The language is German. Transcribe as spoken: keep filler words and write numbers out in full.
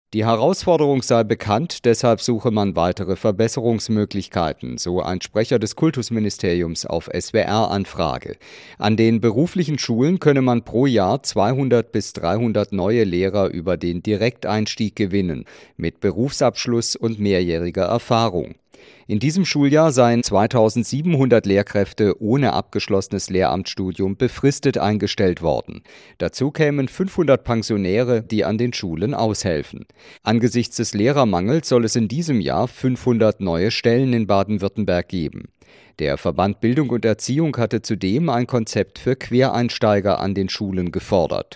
Die Herausforderung sei bekannt, deshalb suche man weitere Verbesserungsmöglichkeiten, so ein Sprecher des Kultusministeriums auf S W R-Anfrage. An den beruflichen Schulen könne man pro Jahr zweihundert bis dreihundert neue Lehrer über den Direkteinstieg gewinnen, mit Berufsabschluss und mehrjähriger Erfahrung. In diesem Schuljahr seien zweitausendsiebenhundert Lehrkräfte ohne abgeschlossenes Lehramtsstudium befristet eingestellt worden. Dazu kämen fünfhundert Pensionäre, die an den Schulen aushelfen. Angesichts des Lehrermangels soll es in diesem Jahr fünfhundert neue Stellen in Baden-Württemberg geben. Der Verband Bildung und Erziehung hatte zudem ein Konzept für Quereinsteiger an den Schulen gefordert.